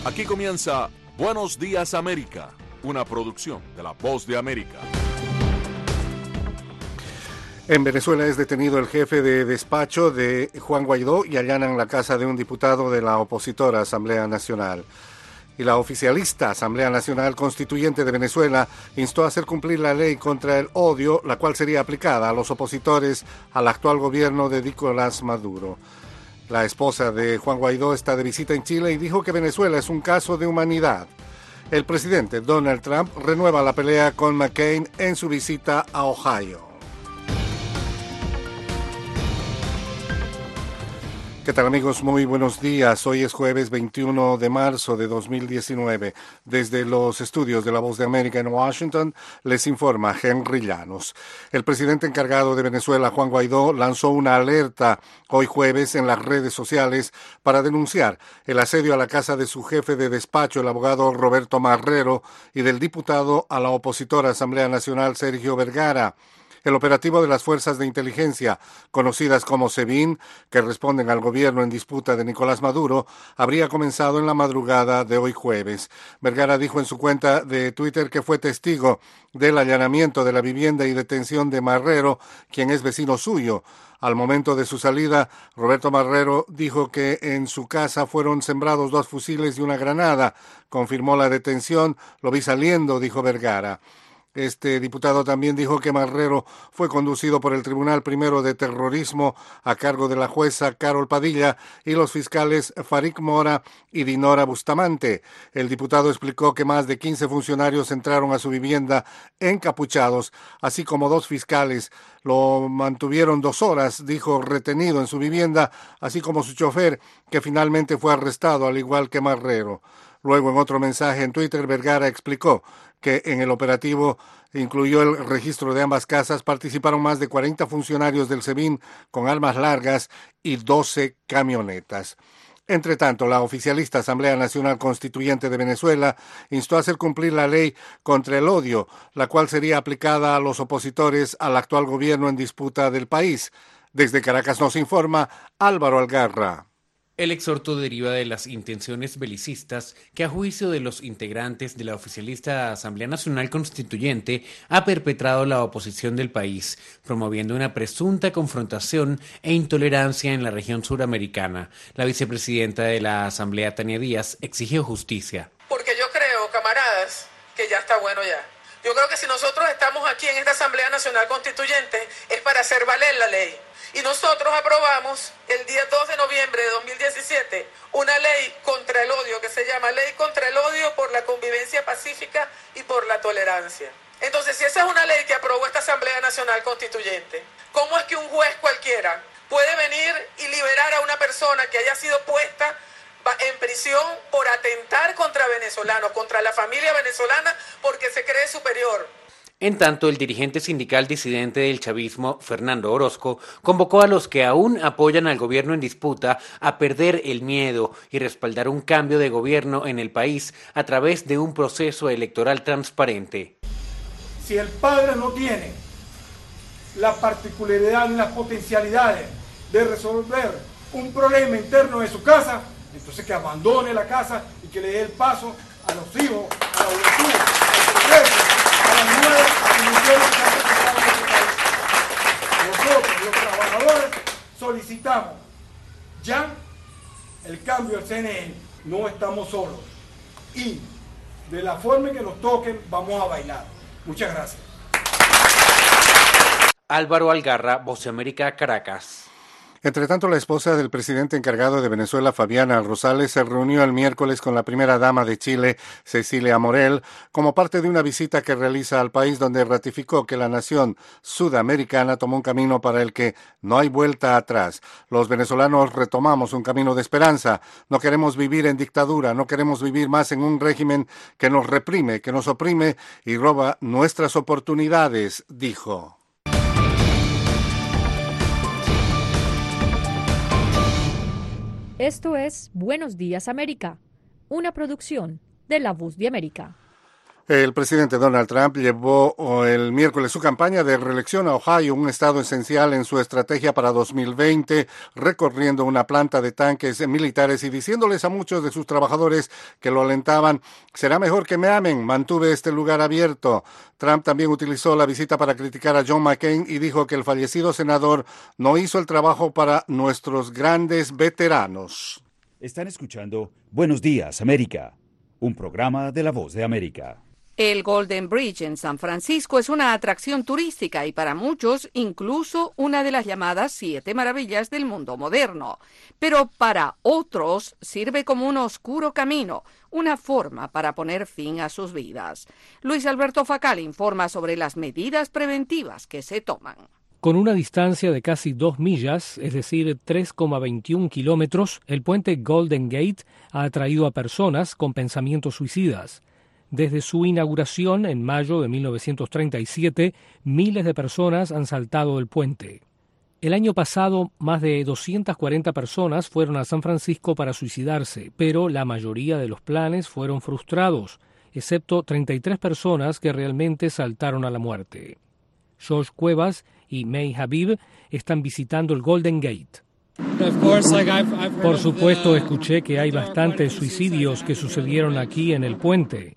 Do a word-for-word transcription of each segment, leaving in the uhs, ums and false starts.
Aquí comienza Buenos Días América, una producción de La Voz de América. En Venezuela es detenido el jefe de despacho de Juan Guaidó y allanan la casa de un diputado de la opositora Asamblea Nacional. Y la oficialista Asamblea Nacional Constituyente de Venezuela instó a hacer cumplir la ley contra el odio, la cual sería aplicada a los opositores al actual gobierno de Nicolás Maduro. La esposa de Juan Guaidó está de visita en Chile y dijo que Venezuela es un caso de humanidad. El presidente Donald Trump renueva la pelea con McCain en su visita a Ohio. ¿Qué tal, amigos? Muy buenos días. Hoy es jueves veintiuno de marzo de dos mil diecinueve. Desde los estudios de La Voz de América en Washington, les informa Henry Llanos. El presidente encargado de Venezuela, Juan Guaidó, lanzó una alerta hoy jueves en las redes sociales para denunciar el asedio a la casa de su jefe de despacho, el abogado Roberto Marrero, y del diputado a la opositora Asamblea Nacional, Sergio Vergara. El operativo de las fuerzas de inteligencia, conocidas como SEBIN, que responden al gobierno en disputa de Nicolás Maduro, habría comenzado en la madrugada de hoy jueves. Vergara dijo en su cuenta de Twitter que fue testigo del allanamiento de la vivienda y detención de Marrero, quien es vecino suyo. Al momento de su salida, Roberto Marrero dijo que en su casa fueron sembrados dos fusiles y una granada. Confirmó la detención. Lo vi saliendo, dijo Vergara. Este diputado también dijo que Marrero fue conducido por el Tribunal Primero de Terrorismo a cargo de la jueza Carol Padilla y los fiscales Farik Mora y Dinora Bustamante. El diputado explicó que más de quince funcionarios entraron a su vivienda encapuchados, así como dos fiscales. Lo mantuvieron dos horas, dijo, retenido en su vivienda, así como su chofer, que finalmente fue arrestado, al igual que Marrero. Luego, en otro mensaje en Twitter, Vergara explicó que en el operativo incluyó el registro de ambas casas, participaron más de cuarenta funcionarios del SEBIN con armas largas y doce camionetas. Entre tanto, la oficialista Asamblea Nacional Constituyente de Venezuela instó a hacer cumplir la ley contra el odio, la cual sería aplicada a los opositores al actual gobierno en disputa del país. Desde Caracas nos informa Álvaro Algarra. El exhorto deriva de las intenciones belicistas que, a juicio de los integrantes de la oficialista Asamblea Nacional Constituyente, ha perpetrado la oposición del país, promoviendo una presunta confrontación e intolerancia en la región suramericana. La vicepresidenta de la Asamblea, Tania Díaz, exigió justicia. Porque yo creo, camaradas, que ya está bueno ya. Yo creo que si nosotros estamos aquí en esta Asamblea Nacional Constituyente es para hacer valer la ley. Y nosotros aprobamos el día dos de noviembre de dos mil diecisiete una ley contra el odio que se llama Ley contra el Odio por la Convivencia Pacífica y por la Tolerancia. Entonces, si esa es una ley que aprobó esta Asamblea Nacional Constituyente, ¿cómo es que un juez cualquiera puede venir y liberar a una persona que haya sido puesta en prisión por atentar contra venezolanos, contra la familia venezolana, porque se cree superior? En tanto, el dirigente sindical disidente del chavismo, Fernando Orozco, convocó a los que aún apoyan al gobierno en disputa a perder el miedo y respaldar un cambio de gobierno en el país a través de un proceso electoral transparente. Si el padre no tiene la particularidad y las potencialidades de resolver un problema interno de su casa, entonces que abandone la casa y que le dé el paso a los hijos, a la juventud, al progreso, a las nuevas instituciones que han representado en este país. Nosotros, los trabajadores, solicitamos ya el cambio del C N E. No estamos solos. Y de la forma en que nos toquen, vamos a bailar. Muchas gracias. Álvaro Algarra, Voz de América, Caracas. Entre tanto, la esposa del presidente encargado de Venezuela, Fabiana Rosales, se reunió el miércoles con la primera dama de Chile, Cecilia Morel, como parte de una visita que realiza al país, donde ratificó que la nación sudamericana tomó un camino para el que no hay vuelta atrás. Los venezolanos retomamos un camino de esperanza. No queremos vivir en dictadura, no queremos vivir más en un régimen que nos reprime, que nos oprime y roba nuestras oportunidades, dijo. Esto es Buenos Días América, una producción de La Voz de América. El presidente Donald Trump llevó el miércoles su campaña de reelección a Ohio, un estado esencial en su estrategia para dos mil veinte, recorriendo una planta de tanques militares y diciéndoles a muchos de sus trabajadores que lo alentaban: será mejor que me amen, mantuve este lugar abierto. Trump también utilizó la visita para criticar a John McCain y dijo que el fallecido senador no hizo el trabajo para nuestros grandes veteranos. Están escuchando Buenos Días, América, un programa de La Voz de América. El Golden Bridge en San Francisco es una atracción turística y para muchos incluso una de las llamadas siete maravillas del mundo moderno. Pero para otros sirve como un oscuro camino, una forma para poner fin a sus vidas. Luis Alberto Facal informa sobre las medidas preventivas que se toman. Con una distancia de casi dos millas, es decir, tres coma veintiún kilómetros, el puente Golden Gate ha atraído a personas con pensamientos suicidas. Desde su inauguración en mayo de mil novecientos treinta y siete, miles de personas han saltado el puente. El año pasado, más de doscientas cuarenta personas fueron a San Francisco para suicidarse, pero la mayoría de los planes fueron frustrados, excepto treinta y tres personas que realmente saltaron a la muerte. Josh Cuevas y May Habib están visitando el Golden Gate. Por supuesto, escuché que hay bastantes suicidios que sucedieron aquí en el puente.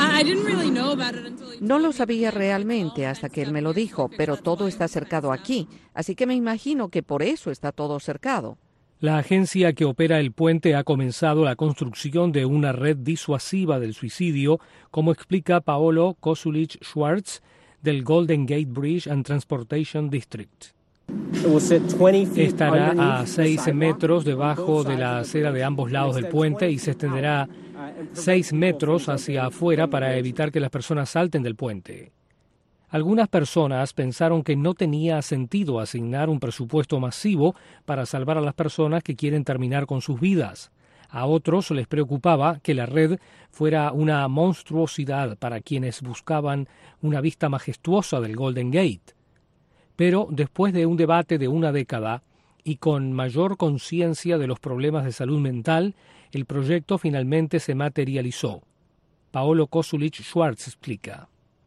No lo sabía realmente hasta que él me lo dijo, pero todo está cercado aquí, así que me imagino que por eso está todo cercado. La agencia que opera el puente ha comenzado la construcción de una red disuasiva del suicidio, como explica Paolo Kosulich-Schwartz del Golden Gate Bridge and Transportation District. Estará a seis metros debajo de la acera de ambos lados del puente y se extenderá seis metros hacia afuera para evitar que las personas salten del puente. Algunas personas pensaron que no tenía sentido asignar un presupuesto masivo para salvar a las personas que quieren terminar con sus vidas. A otros les preocupaba que la red fuera una monstruosidad para quienes buscaban una vista majestuosa del Golden Gate. Pero después de un debate de una década y con mayor conciencia de los problemas de salud mental, el proyecto finalmente se materializó. Paolo Kosulich-Schwartz explica.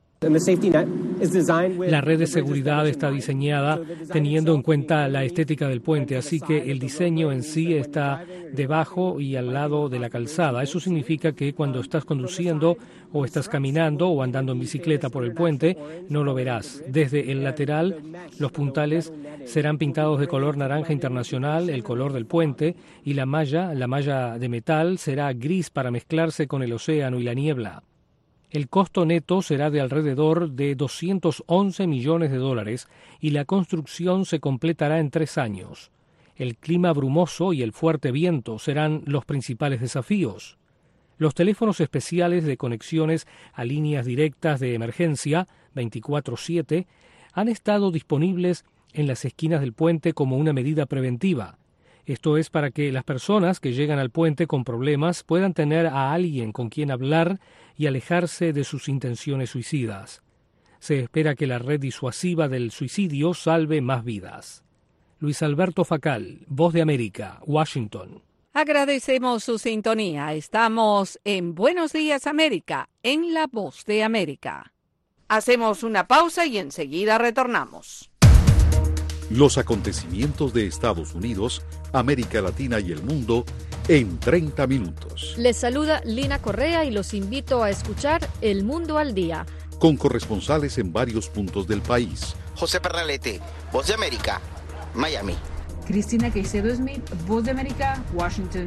La red de seguridad está diseñada teniendo en cuenta la estética del puente, así que el diseño en sí está debajo y al lado de la calzada. Eso significa que cuando estás conduciendo o estás caminando o andando en bicicleta por el puente, no lo verás. Desde el lateral, los puntales serán pintados de color naranja internacional, el color del puente, y la malla, la malla de metal, será gris para mezclarse con el océano y la niebla. El costo neto será de alrededor de doscientos once millones de dólares y la construcción se completará en tres años. El clima brumoso y el fuerte viento serán los principales desafíos. Los teléfonos especiales de conexiones a líneas directas de emergencia veinticuatro siete han estado disponibles en las esquinas del puente como una medida preventiva. Esto es para que las personas que llegan al puente con problemas puedan tener a alguien con quien hablar y alejarse de sus intenciones suicidas. Se espera que la red disuasiva del suicidio salve más vidas. Luis Alberto Facal, Voz de América, Washington. Agradecemos su sintonía. Estamos en Buenos Días América, en La Voz de América. Hacemos una pausa y enseguida retornamos. Los acontecimientos de Estados Unidos, América Latina y el mundo en treinta minutos. Les saluda Lina Correa y los invito a escuchar El Mundo al Día. Con corresponsales en varios puntos del país. José Pernalete, Voz de América, Miami. Cristina Caicedo Smith, Voz de América, Washington.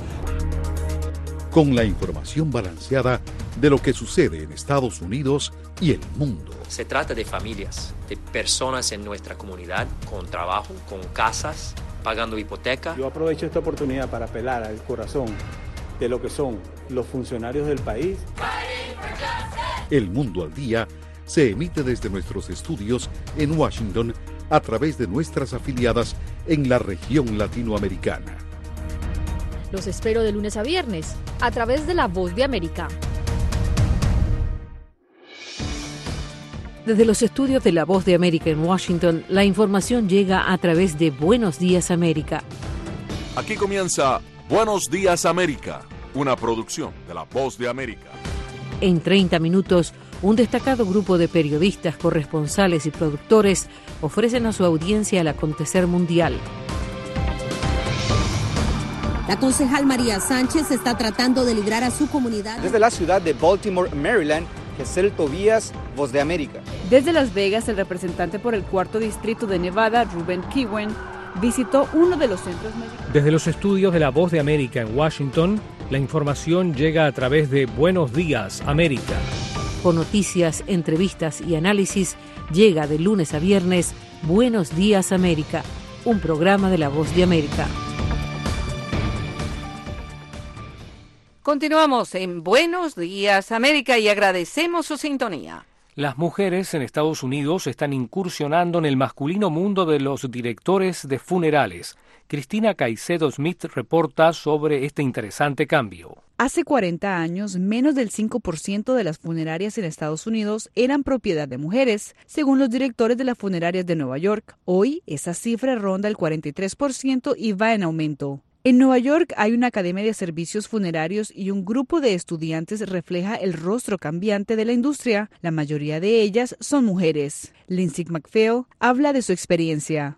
Con la información balanceada de lo que sucede en Estados Unidos y el mundo. Se trata de familias, de personas en nuestra comunidad, con trabajo, con casas, pagando hipoteca. Yo aprovecho esta oportunidad para apelar al corazón de lo que son los funcionarios del país. El Mundo al Día se emite desde nuestros estudios en Washington a través de nuestras afiliadas en la región latinoamericana. Los espero de lunes a viernes a través de La Voz de América. Desde los estudios de La Voz de América en Washington, la información llega a través de Buenos Días América. Aquí comienza Buenos Días América, una producción de La Voz de América. En treinta minutos, un destacado grupo de periodistas, corresponsales y productores ofrecen a su audiencia el acontecer mundial. La concejal María Sánchez está tratando de librar a su comunidad. Desde la ciudad de Baltimore, Maryland, Gesell Tobías, Voz de América. Desde Las Vegas, el representante por el cuarto distrito de Nevada, Ruben Kiwen, visitó uno de los centros médicos. Desde los estudios de La Voz de América en Washington, la información llega a través de Buenos Días, América. Con noticias, entrevistas y análisis, llega de lunes a viernes Buenos Días, América, un programa de La Voz de América. Continuamos en Buenos Días, América, y agradecemos su sintonía. Las mujeres en Estados Unidos están incursionando en el masculino mundo de los directores de funerales. Cristina Caicedo Smith reporta sobre este interesante cambio. Hace cuarenta años, menos del cinco por ciento de las funerarias en Estados Unidos eran propiedad de mujeres, según los directores de las funerarias de Nueva York. Hoy, esa cifra ronda el cuarenta y tres por ciento y va en aumento. En Nueva York hay una academia de servicios funerarios y un grupo de estudiantes refleja el rostro cambiante de la industria. La mayoría de ellas son mujeres. Lindsay McPhail habla de su experiencia.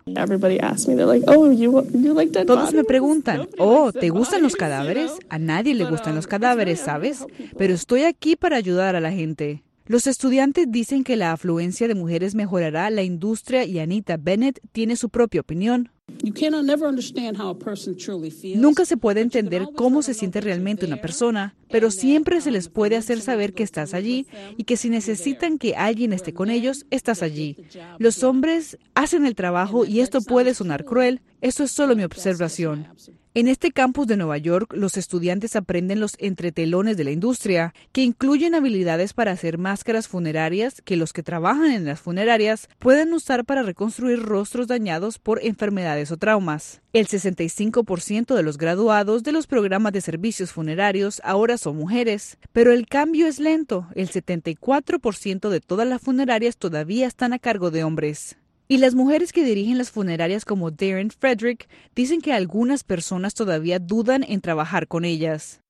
Todos me preguntan, oh, ¿te gustan los cadáveres? A nadie le gustan los cadáveres, ¿sabes? Pero estoy aquí para ayudar a la gente. Los estudiantes dicen que la afluencia de mujeres mejorará la industria y Anita Bennett tiene su propia opinión. Nunca se puede entender cómo se siente realmente una persona, pero siempre se les puede hacer saber que estás allí y que si necesitan que alguien esté con ellos, estás allí. Los hombres hacen el trabajo y esto puede sonar cruel, eso es solo mi observación. En este campus de Nueva York, los estudiantes aprenden los entretelones de la industria, que incluyen habilidades para hacer máscaras funerarias que los que trabajan en las funerarias pueden usar para reconstruir rostros dañados por enfermedades o traumas. El sesenta y cinco por ciento de los graduados de los programas de servicios funerarios ahora son mujeres, pero el cambio es lento. El setenta y cuatro por ciento de todas las funerarias todavía están a cargo de hombres. Y las mujeres que dirigen las funerarias como Darren Frederick dicen que algunas personas todavía dudan en trabajar con ellas.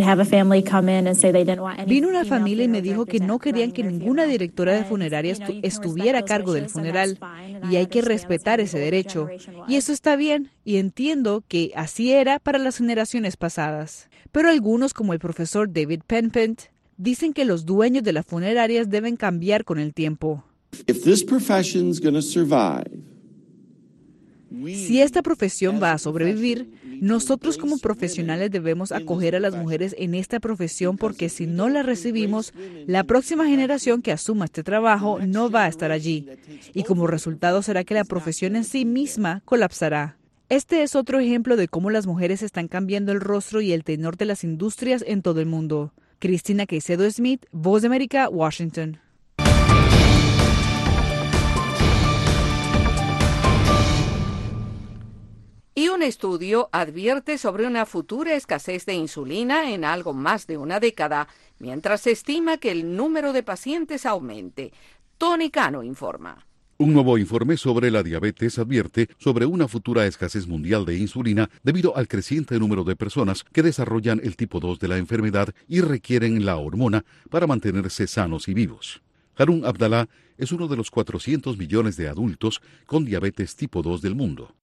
Vino una familia y me dijo que no querían que ninguna directora de funerarias estu- estuviera a cargo del funeral y hay que respetar ese derecho. Y eso está bien y entiendo que así era para las generaciones pasadas. Pero algunos, como el profesor David Penpent, dicen que los dueños de las funerarias deben cambiar con el tiempo. Si esta profesión va a sobrevivir, nosotros como profesionales debemos acoger a las mujeres en esta profesión porque si no las recibimos, la próxima generación que asuma este trabajo no va a estar allí y como resultado será que la profesión en sí misma colapsará. Este es otro ejemplo de cómo las mujeres están cambiando el rostro y el tenor de las industrias en todo el mundo. Cristina Caicedo Smith, Voz de América, Washington. Y un estudio advierte sobre una futura escasez de insulina en algo más de una década, mientras se estima que el número de pacientes aumente. Tony Cano informa. Un nuevo informe sobre la diabetes advierte sobre una futura escasez mundial de insulina debido al creciente número de personas que desarrollan el tipo dos de la enfermedad y requieren la hormona para mantenerse sanos y vivos. Harun Abdallah es uno de los cuatrocientos millones de adultos con diabetes tipo dos del mundo.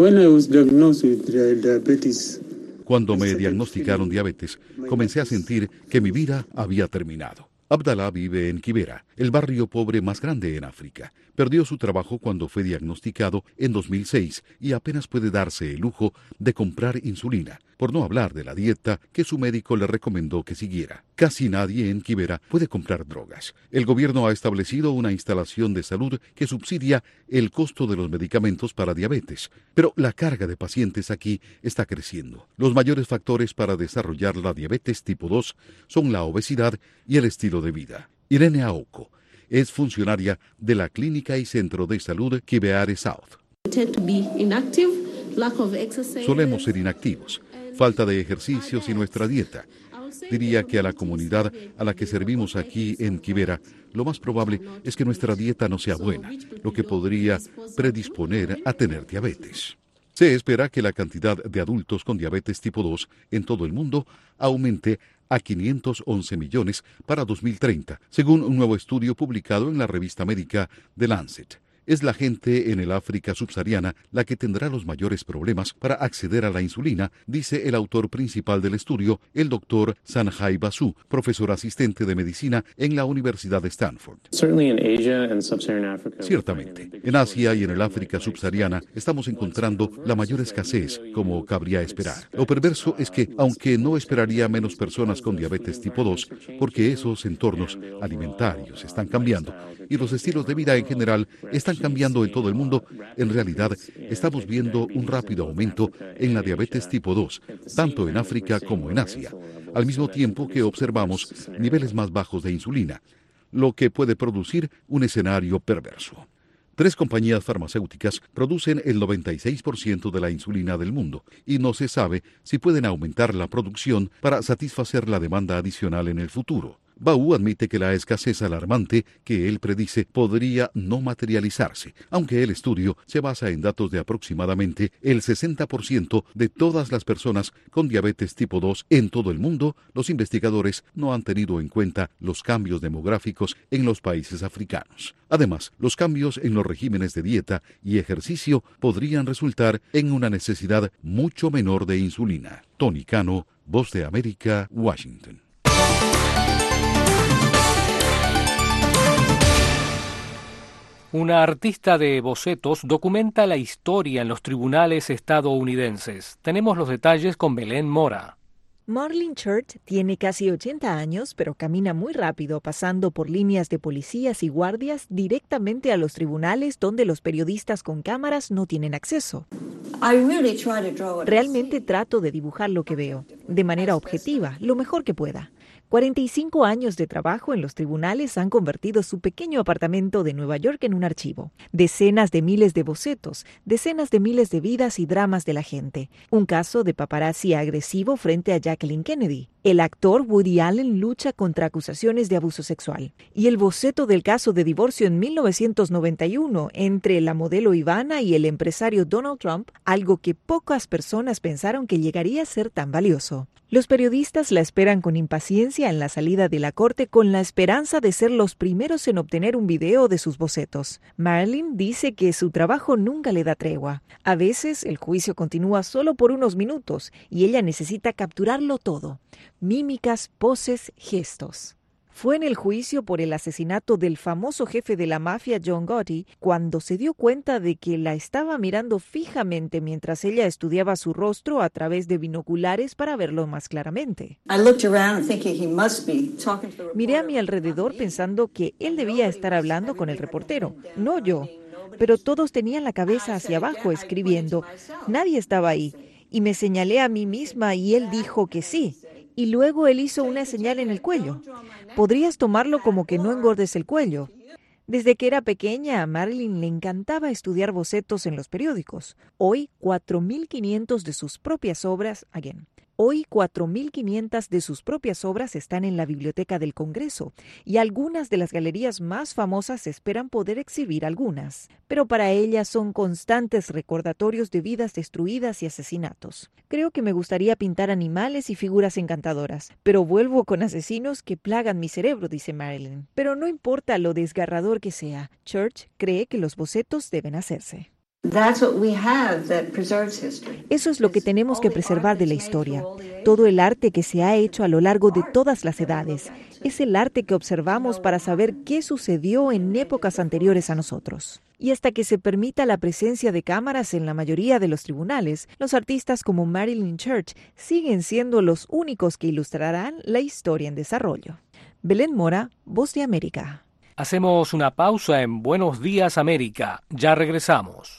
Cuando me diagnosticaron diabetes, comencé a sentir que mi vida había terminado. Abdallah vive en Kibera, el barrio pobre más grande en África. Perdió su trabajo cuando fue diagnosticado en dos mil seis y apenas puede darse el lujo de comprar insulina, por no hablar de la dieta que su médico le recomendó que siguiera. Casi nadie en Kibera puede comprar drogas. El gobierno ha establecido una instalación de salud que subsidia el costo de los medicamentos para diabetes, pero la carga de pacientes aquí está creciendo. Los mayores factores para desarrollar la diabetes tipo dos son la obesidad y el estilo de vida. Irene Aoko es funcionaria de la Clínica y Centro de Salud Kibeare South. Solemos ser inactivos, falta de ejercicios y nuestra dieta. Diría que a la comunidad a la que servimos aquí en Kibera, lo más probable es que nuestra dieta no sea buena, lo que podría predisponer a tener diabetes. Se espera que la cantidad de adultos con diabetes tipo dos en todo el mundo aumente a quinientos once millones para dos mil treinta, según un nuevo estudio publicado en la revista médica The Lancet. Es la gente en el África subsahariana la que tendrá los mayores problemas para acceder a la insulina, dice el autor principal del estudio, el doctor Sanjay Basu, profesor asistente de medicina en la Universidad de Stanford. Ciertamente, en Asia y en el África subsahariana estamos encontrando la mayor escasez, como cabría esperar. Lo perverso es que, aunque no esperaría menos personas con diabetes tipo dos, porque esos entornos alimentarios están cambiando y los estilos de vida en general están cambiando en todo el mundo, en realidad estamos viendo un rápido aumento en la diabetes tipo dos, tanto en África como en Asia, al mismo tiempo que observamos niveles más bajos de insulina, lo que puede producir un escenario perverso. Tres compañías farmacéuticas producen el noventa y seis por ciento de la insulina del mundo y no se sabe si pueden aumentar la producción para satisfacer la demanda adicional en el futuro. Baú admite que la escasez alarmante que él predice podría no materializarse, aunque el estudio se basa en datos de aproximadamente el sesenta por ciento de todas las personas con diabetes tipo dos en todo el mundo. Los investigadores no han tenido en cuenta los cambios demográficos en los países africanos. Además, los cambios en los regímenes de dieta y ejercicio podrían resultar en una necesidad mucho menor de insulina. Tony Cano, Voz de América, Washington. Una artista de bocetos documenta la historia en los tribunales estadounidenses. Tenemos los detalles con Belén Mora. Marlene Church tiene casi ochenta años, pero camina muy rápido, pasando por líneas de policías y guardias directamente a los tribunales donde los periodistas con cámaras no tienen acceso. Realmente trato de dibujar lo que veo, de manera objetiva, lo mejor que pueda. cuarenta y cinco años de trabajo en los tribunales han convertido su pequeño apartamento de Nueva York en un archivo. Decenas de miles de bocetos, decenas de miles de vidas y dramas de la gente. Un caso de paparazzi agresivo frente a Jacqueline Kennedy. El actor Woody Allen lucha contra acusaciones de abuso sexual. Y el boceto del caso de divorcio en mil novecientos noventa y uno entre la modelo Ivana y el empresario Donald Trump, algo que pocas personas pensaron que llegaría a ser tan valioso. Los periodistas la esperan con impaciencia en la salida de la corte con la esperanza de ser los primeros en obtener un video de sus bocetos. Marilyn dice que su trabajo nunca le da tregua. A veces el juicio continúa solo por unos minutos y ella necesita capturarlo todo. Mímicas, poses, gestos. Fue en el juicio por el asesinato del famoso jefe de la mafia John Gotti cuando se dio cuenta de que la estaba mirando fijamente mientras ella estudiaba su rostro a través de binoculares para verlo más claramente. Miré a mi alrededor pensando que él debía estar hablando con el reportero, no yo. Pero todos tenían la cabeza hacia abajo escribiendo. Nadie estaba ahí. Y me señalé a mí misma y él dijo que sí. Y luego él hizo una señal en el cuello. Podrías tomarlo como que no engordes el cuello. Desde que era pequeña, a Marilyn le encantaba estudiar bocetos en los periódicos. Hoy, cuatro mil quinientas de sus propias obras, again, Hoy, cuatro mil quinientas de sus propias obras están en la Biblioteca del Congreso y algunas de las galerías más famosas esperan poder exhibir algunas. Pero para ella son constantes recordatorios de vidas destruidas y asesinatos. Creo que me gustaría pintar animales y figuras encantadoras, pero vuelvo con asesinos que plagan mi cerebro, dice Marilyn. Pero no importa lo desgarrador que sea, Church cree que los bocetos deben hacerse. Eso es lo que tenemos que preservar de la historia. Todo el arte que se ha hecho a lo largo de todas las edades. Es el arte que observamos para saber qué sucedió en épocas anteriores a nosotros. Y hasta que se permita la presencia de cámaras en la mayoría de los tribunales, los artistas como Marilyn Church siguen siendo los únicos que ilustrarán la historia en desarrollo. Belén Mora, Voz de América. Hacemos una pausa en Buenos Días América. Ya regresamos.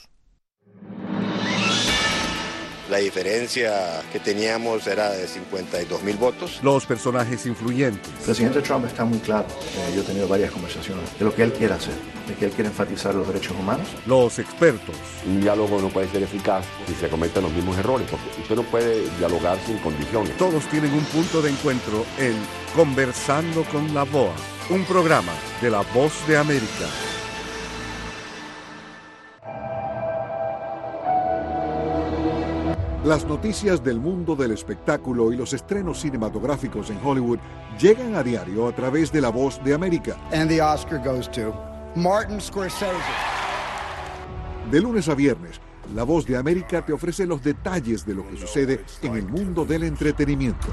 La diferencia que teníamos era de cincuenta y dos mil votos. Los personajes influyentes. El presidente Trump está muy claro. Eh, yo he tenido varias conversaciones de lo que él quiere hacer, de que él quiere enfatizar los derechos humanos. Los expertos. Un diálogo no puede ser eficaz si se cometen los mismos errores, porque usted no puede dialogar sin condiciones. Todos tienen un punto de encuentro en Conversando con la B O A, un programa de La Voz de América. Las noticias del mundo del espectáculo y los estrenos cinematográficos en Hollywood llegan a diario a través de La Voz de América. And the Oscar goes to Martin Scorsese. De lunes a viernes, La Voz de América te ofrece los detalles de lo que sucede en el mundo del entretenimiento.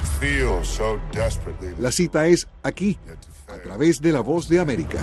La cita es aquí, a través de La Voz de América.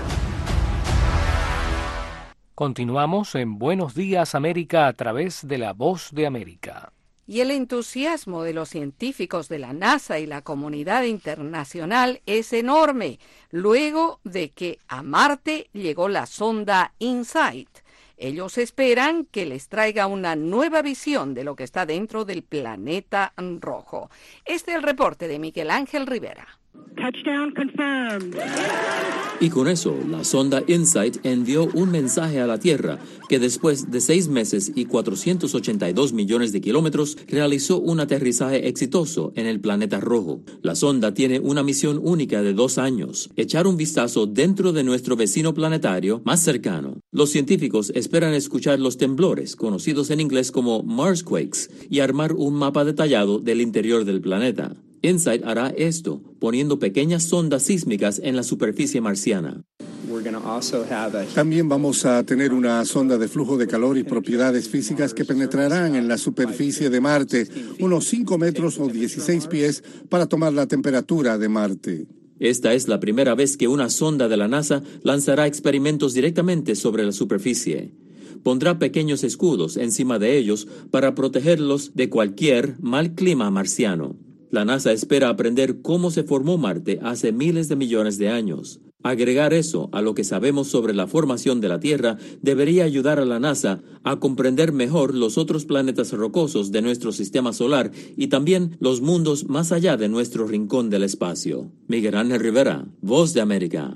Continuamos en Buenos Días América a través de La Voz de América. Y el entusiasmo de los científicos de la NASA y la comunidad internacional es enorme, luego de que a Marte llegó la sonda InSight. Ellos esperan que les traiga una nueva visión de lo que está dentro del planeta rojo. Este es el reporte de Miguel Ángel Rivera. Touchdown confirmed. Y con eso, la sonda InSight envió un mensaje a la Tierra que después de seis meses y cuatrocientos ochenta y dos millones de kilómetros realizó un aterrizaje exitoso en el planeta rojo. La sonda tiene una misión única de dos años, echar un vistazo dentro de nuestro vecino planetario más cercano. Los científicos esperan escuchar los temblores, conocidos en inglés como Marsquakes, y armar un mapa detallado del interior del planeta. InSight hará esto, poniendo pequeñas sondas sísmicas en la superficie marciana. También vamos a tener una sonda de flujo de calor y propiedades físicas que penetrarán en la superficie de Marte, unos cinco metros o dieciséis pies, para tomar la temperatura de Marte. Esta es la primera vez que una sonda de la NASA lanzará experimentos directamente sobre la superficie. Pondrá pequeños escudos encima de ellos para protegerlos de cualquier mal clima marciano. La NASA espera aprender cómo se formó Marte hace miles de millones de años. Agregar eso a lo que sabemos sobre la formación de la Tierra debería ayudar a la NASA a comprender mejor los otros planetas rocosos de nuestro sistema solar y también los mundos más allá de nuestro rincón del espacio. Miguel Ángel Rivera, Voz de América.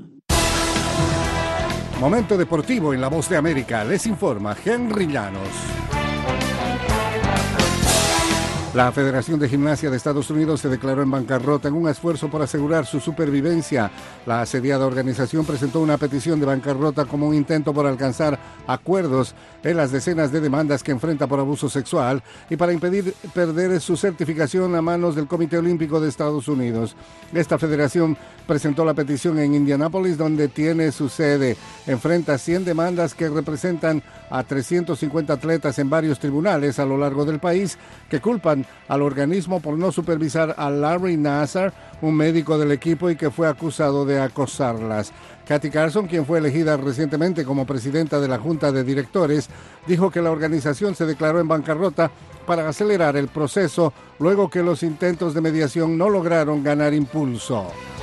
Momento deportivo en La Voz de América. Les informa Henry Llanos. La Federación de Gimnasia de Estados Unidos se declaró en bancarrota en un esfuerzo por asegurar su supervivencia. La asediada organización presentó una petición de bancarrota como un intento por alcanzar acuerdos en las decenas de demandas que enfrenta por abuso sexual y para impedir perder su certificación a manos del Comité Olímpico de Estados Unidos. Esta federación presentó la petición en Indianápolis, donde tiene su sede. Enfrenta cien demandas que representan a trescientos cincuenta atletas en varios tribunales a lo largo del país que culpan al organismo por no supervisar a Larry Nassar, un médico del equipo y que fue acusado de acosarlas. Kathy Carson, quien fue elegida recientemente como presidenta de la Junta de Directores, dijo que la organización se declaró en bancarrota para acelerar el proceso luego que los intentos de mediación no lograron ganar impulso.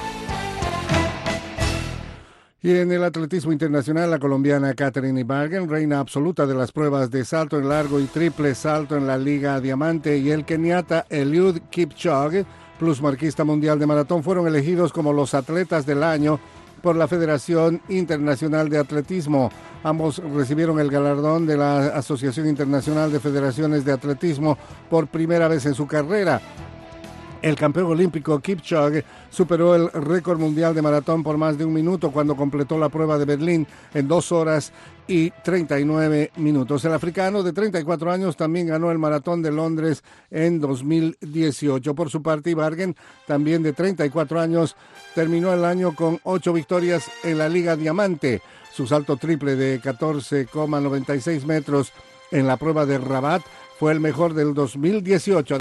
Y en el atletismo internacional, la colombiana Katherine Ibargüen, reina absoluta de las pruebas de salto en largo y triple salto en la Liga Diamante, y el keniata Eliud Kipchoge, plusmarquista mundial de maratón, fueron elegidos como los atletas del año por la Federación Internacional de Atletismo. Ambos recibieron el galardón de la Asociación Internacional de Federaciones de Atletismo por primera vez en su carrera. El campeón olímpico Kipchoge superó el récord mundial de maratón por más de un minuto cuando completó la prueba de Berlín en dos horas y treinta y nueve minutos. El africano de treinta y cuatro años también ganó el maratón de Londres en dos mil dieciocho. Por su parte, Ibargüen, también de treinta y cuatro años, terminó el año con ocho victorias en la Liga Diamante. Su salto triple de catorce coma noventa y seis metros en la prueba de Rabat fue el mejor del dos mil dieciocho.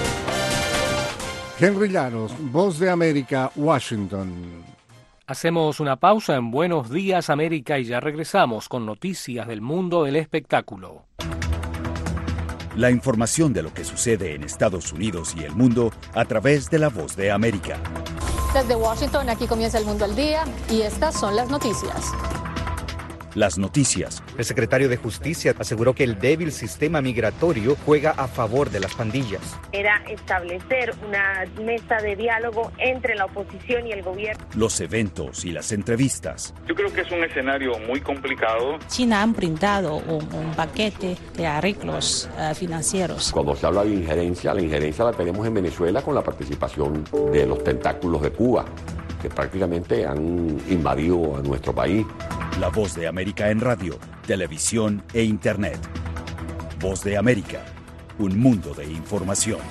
Henry Llanos, Voz de América, Washington. Hacemos una pausa en Buenos Días América y ya regresamos con noticias del mundo del espectáculo. La información de lo que sucede en Estados Unidos y el mundo a través de La Voz de América. Desde Washington, aquí comienza El Mundo al Día y estas son las noticias. Las noticias. El secretario de Justicia aseguró que el débil sistema migratorio juega a favor de las pandillas. Era establecer una mesa de diálogo entre la oposición y el gobierno. Los eventos y las entrevistas. Yo creo que es un escenario muy complicado. China han brindado un, un paquete de arreglos uh, financieros. Cuando se habla de injerencia, la injerencia la tenemos en Venezuela con la participación de los tentáculos de Cuba, que prácticamente han invadido a nuestro país. La Voz de América en radio, televisión e internet. Voz de América. un mundo de información.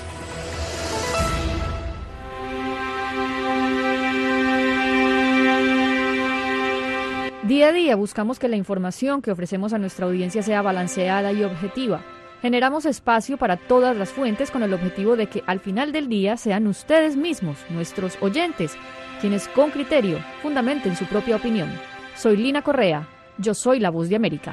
Día a día buscamos que la información que ofrecemos a nuestra audiencia sea balanceada y objetiva. Generamos espacio para todas las fuentes con el objetivo de que al final del día sean ustedes mismos, nuestros oyentes, quienes con criterio fundamenten su propia opinión. Soy Lina Correa, yo soy La Voz de América.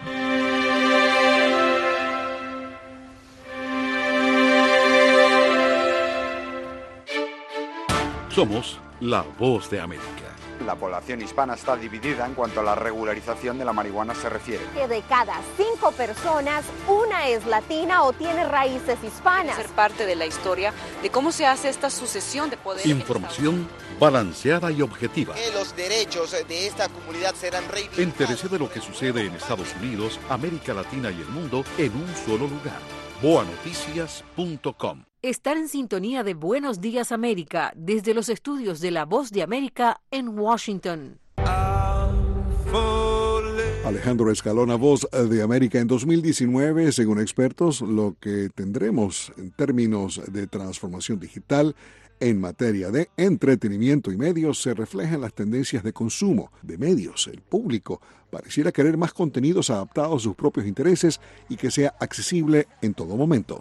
Somos La Voz de América. La población hispana está dividida en cuanto a la regularización de la marihuana se refiere. Que de cada cinco personas, una es latina o tiene raíces hispanas. Ser parte de la historia de cómo se hace esta sucesión de poder. Información balanceada y objetiva. Que los derechos de esta comunidad serán reivindicados. Entérese de lo que sucede en Estados Unidos, América Latina y el mundo en un solo lugar. boa noticias punto com. Estar en sintonía de Buenos Días América desde los estudios de La Voz de América en Washington. Alejandro Escalona, Voz de América. En dos mil diecinueve, según expertos, lo que tendremos en términos de transformación digital en materia de entretenimiento y medios se refleja en las tendencias de consumo de medios. El público pareciera querer más contenidos adaptados a sus propios intereses y que sea accesible en todo momento.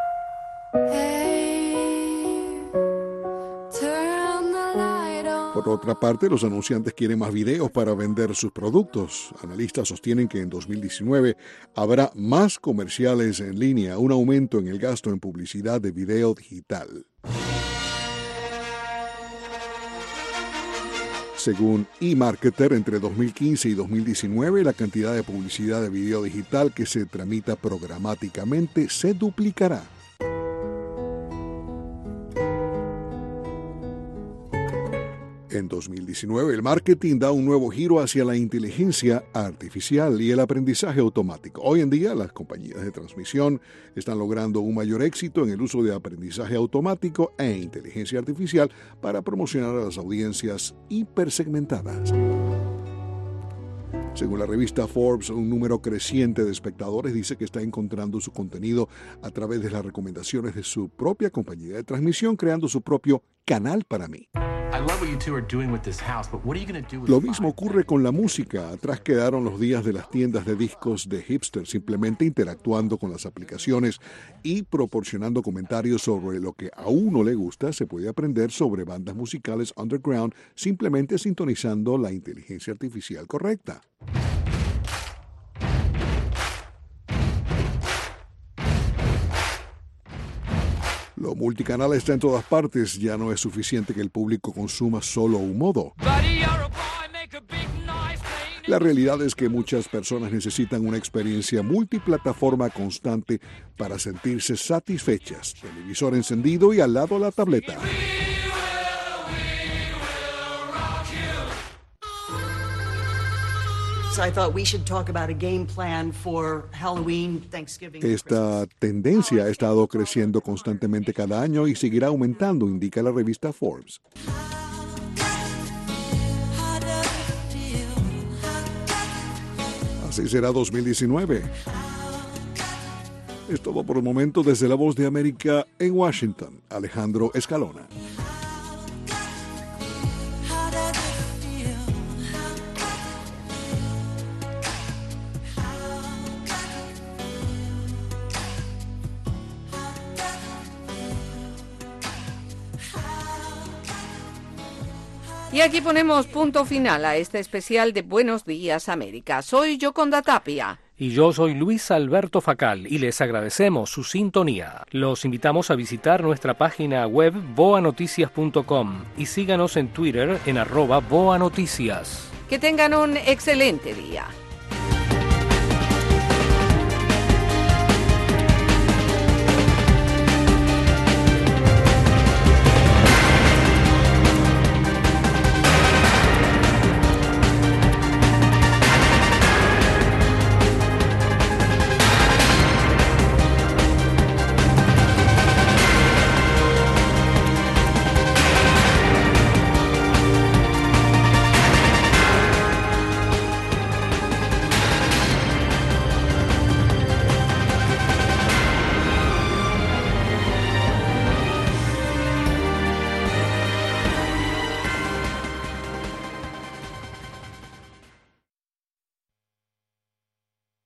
Por otra parte, los anunciantes quieren más videos para vender sus productos. Analistas sostienen que en dos mil diecinueve habrá más comerciales en línea, un aumento en el gasto en publicidad de video digital. Según eMarketer, entre dos mil quince y dos mil diecinueve, la cantidad de publicidad de video digital que se tramita programáticamente se duplicará. En dos mil diecinueve, el marketing da un nuevo giro hacia la inteligencia artificial y el aprendizaje automático. Hoy en día, las compañías de transmisión están logrando un mayor éxito en el uso de aprendizaje automático e inteligencia artificial para promocionar a las audiencias hipersegmentadas. Según la revista Forbes, un número creciente de espectadores dice que está encontrando su contenido a través de las recomendaciones de su propia compañía de transmisión, creando su propio canal para mí. Lo mismo ocurre con la música. Atrás quedaron los días de las tiendas de discos de hipsters, simplemente interactuando con las aplicaciones y proporcionando comentarios sobre lo que a uno le gusta. Se puede aprender sobre bandas musicales underground simplemente sintonizando la inteligencia artificial correcta. Lo multicanal está en todas partes. Ya no es suficiente que el público consuma solo un modo. La realidad es que muchas personas necesitan una experiencia multiplataforma constante para sentirse satisfechas. Televisor encendido y al lado la tableta. Esta tendencia ha estado creciendo constantemente cada año y seguirá aumentando, indica la revista Forbes. Así será dos mil diecinueve. Es todo por el momento desde La Voz de América en Washington. Alejandro Escalona. Y aquí ponemos punto final a este especial de Buenos Días América. Soy Yoconda Tapia. Y yo soy Luis Alberto Facal y les agradecemos su sintonía. Los invitamos a visitar nuestra página web boa noticias punto com y síganos en Twitter en arroba boanoticias. Que tengan un excelente día.